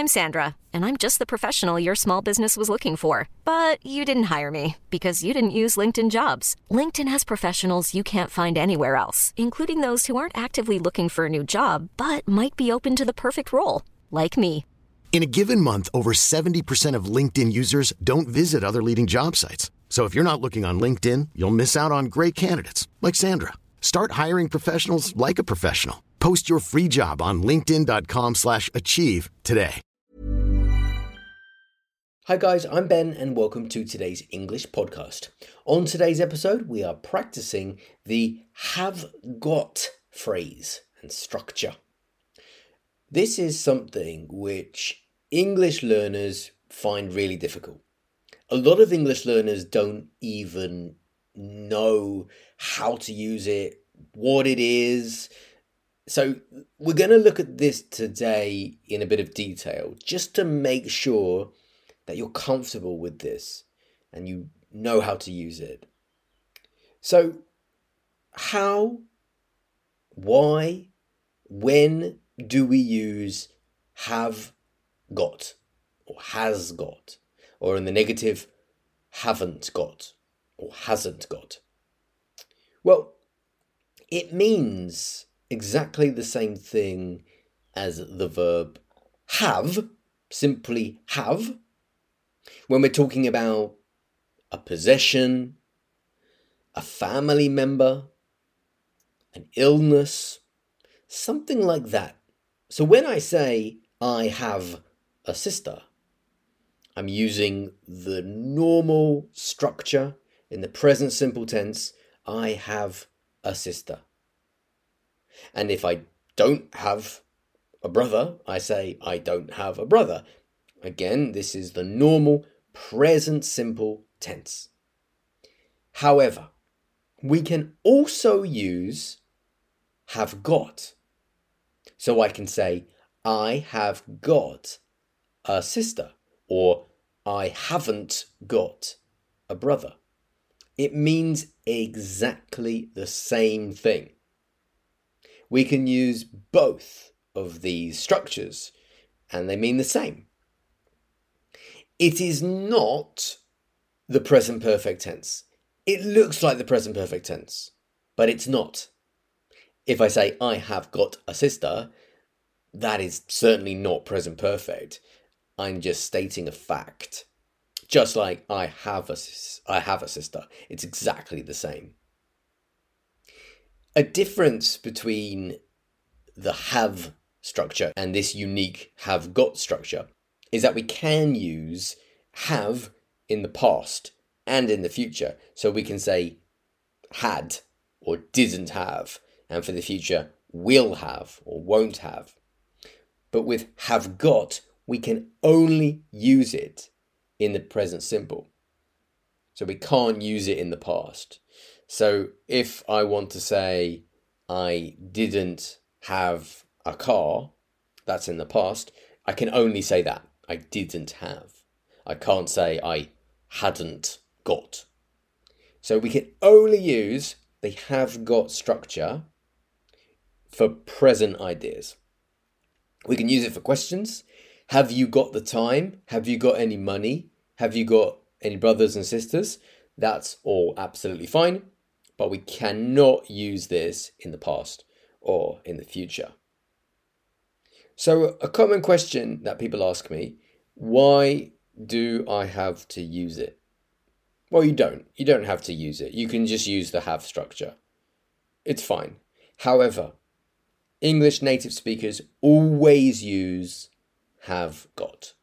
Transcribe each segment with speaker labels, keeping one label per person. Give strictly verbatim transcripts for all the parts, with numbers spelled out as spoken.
Speaker 1: I'm Sandra, and I'm just the professional your small business was looking for. But you didn't hire me because you didn't use LinkedIn Jobs. LinkedIn has professionals you can't find anywhere else, including those who aren't actively looking for a new job, but might be open to the perfect role, like me.
Speaker 2: In a given month, over seventy percent of LinkedIn users don't visit other leading job sites. So if you're not looking on LinkedIn, you'll miss out on great candidates like Sandra. Start hiring professionals like a professional. Post your free job on linkedin.com slash achieve today.
Speaker 3: Hi guys, I'm Ben and welcome to today's English podcast. On today's episode, we are practicing the have got phrase and structure. This is something which English learners find really difficult. A lot of English learners don't even know how to use it, what it is. So we're going to look at this today in a bit of detail, just to make sure that you're comfortable with this and you know how to use it. So how, why, when do we use have got or has got, or in the negative, haven't got or hasn't got? Well, it means exactly the same thing as the verb have, simply have, when we're talking about a possession, a family member, an illness, something like that. So when I say I have a sister, I'm using the normal structure in the present simple tense. I have a sister. And if I don't have a brother, I say I don't have a brother. Again, this is the normal present simple tense. However, we can also use have got. So I can say I have got a sister, or I haven't got a brother. It means exactly the same thing. We can use both of these structures and they mean the same. It is not the present perfect tense. It looks like the present perfect tense, but it's not. If I say I have got a sister, that is certainly not present perfect. I'm just stating a fact. Just like I have a, I have a sister. It's exactly the same. A difference between the have structure and this unique have got structure is that we can use have in the past and in the future. So we can say had or didn't have, and for the future will have or won't have. But with have got, we can only use it in the present simple. So we can't use it in the past. So if I want to say I didn't have a car, that's in the past, I can only say that. I didn't have. I can't say I hadn't got. So we can only use the have got structure for present ideas. We can use it for questions. Have you got the time? Have you got any money? Have you got any brothers and sisters? That's all absolutely fine, but we cannot use this in the past or in the future. So a common question that people ask me, why do I have to use it? Well, you don't. You don't have to use it. You can just use the have structure. It's fine. However, English native speakers always use have got.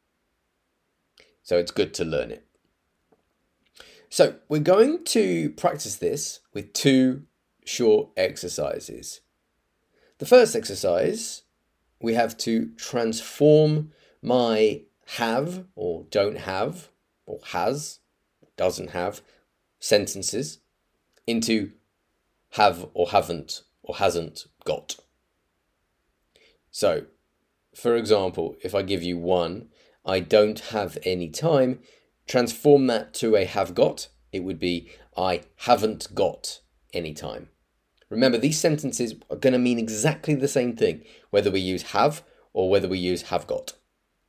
Speaker 3: So it's good to learn it. So we're going to practice this with two short exercises. The first exercise, we have to transform my have or don't have or has, doesn't have sentences into have or haven't or hasn't got. So, for example, if I give you one, I don't have any time, transform that to a have got, it would be I haven't got any time. Remember, these sentences are going to mean exactly the same thing, whether we use have or whether we use have got.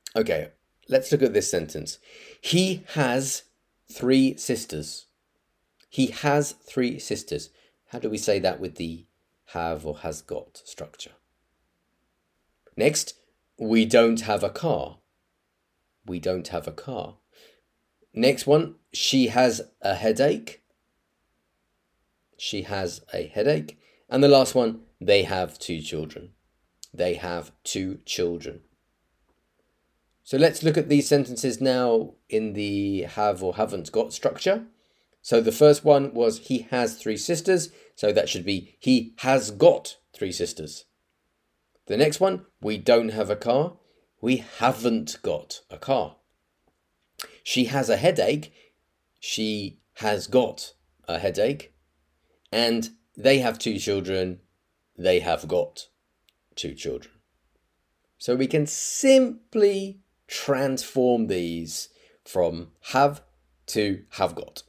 Speaker 3: Okay, let's look at this sentence. He has three sisters. He has three sisters. How do we say that with the have or has got structure? Next, we don't have a car. We don't have a car. Next one, she has a headache. She has a headache. And the last one, they have two children. They have two children. So let's look at these sentences now in the have or haven't got structure. So the first one was he has three sisters. So that should be he has got three sisters. The next one, we don't have a car. We haven't got a car. She has a headache. She has got a headache. And they have two children. They have got two children. So we can simply transform these from have to have got.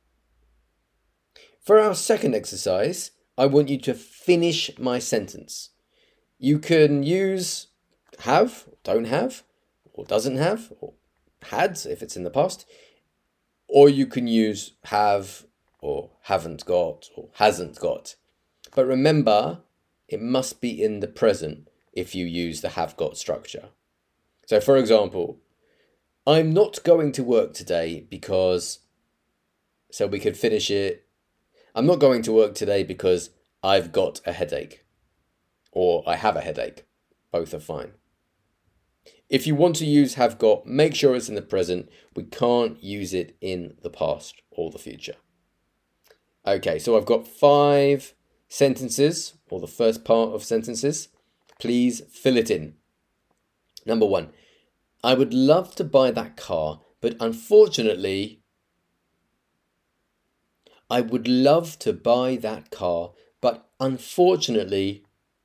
Speaker 3: For our second exercise, I want you to finish my sentence. You can use have, don't have, or doesn't have, or had if it's in the past, or you can use have or haven't got or hasn't got. But remember, it must be in the present if you use the have got structure. So for example, I'm not going to work today because, so we could finish it, I'm not going to work today because I've got a headache, or I have a headache. Both are fine. If you want to use have got, make sure it's in the present. We can't use it in the past or the future. Okay, so I've got five sentences, or the first part of sentences. Please fill it in. Number one, I would love to buy that car, but unfortunately, I would love to buy that car, but unfortunately.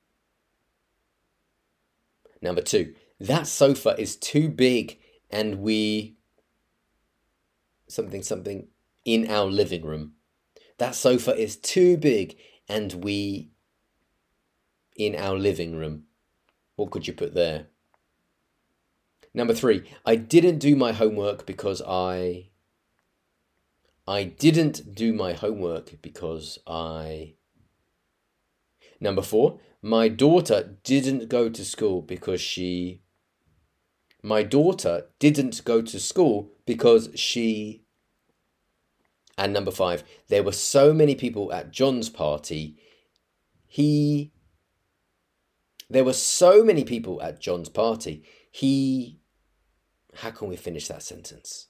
Speaker 3: Number two, that sofa is too big and we something something in our living room. That sofa is too big and we in our living room. What could you put there? Number three, I didn't do my homework because I I didn't do my homework because I... Number four, my daughter didn't go to school because she... My daughter didn't go to school because she... And number five, there were so many people at John's party. He... There were so many people at John's party. He... How can we finish that sentence?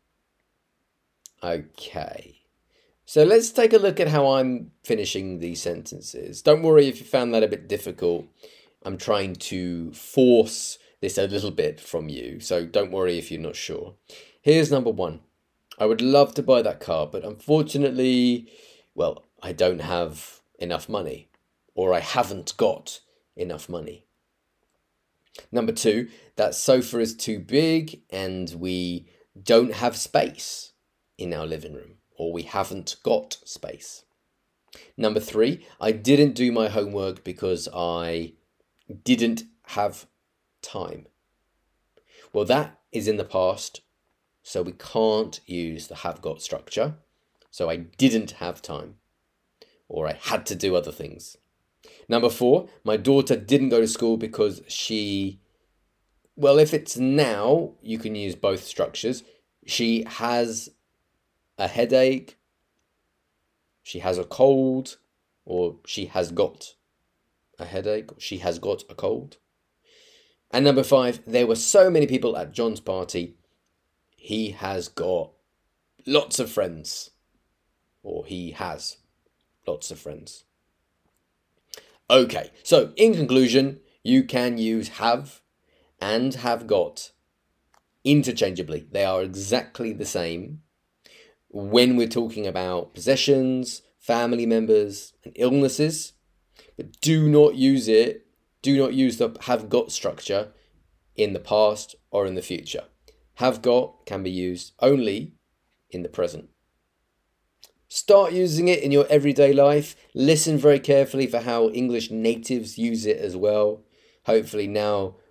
Speaker 3: Okay, so let's take a look at how I'm finishing these sentences. Don't worry if you found that a bit difficult. I'm trying to force this a little bit from you, so don't worry if you're not sure. Here's number one. I would love to buy that car, but unfortunately, well, I don't have enough money, or I haven't got enough money. Number two, that sofa is too big and we don't have space in our living room, or we haven't got space. Number three, I didn't do my homework because I didn't have time. Well, that is in the past, so we can't use the have got structure. So I didn't have time, or I had to do other things. Number four, my daughter didn't go to school because she, well, if it's now, you can use both structures. She has a headache, she has a cold, or she has got a headache, or she has got a cold. And number five, there were so many people at John's party, he has got lots of friends, or he has lots of friends. Okay, so in conclusion, you can use have and have got interchangeably. They are exactly the same when we're talking about possessions, family members, and illnesses, but do not use it, do not use the have got structure in the past or in the future. Have got can be used only in the present. Start using it in your everyday life. Listen very carefully for how English natives use it as well. Hopefully now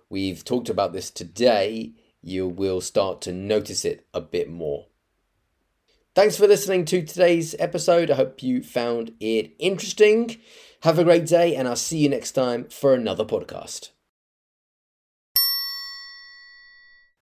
Speaker 3: we've talked about this today, you will start to notice it a bit more. Thanks for listening to today's episode. I hope you found it interesting. Have a great day, and I'll see you next time for another podcast.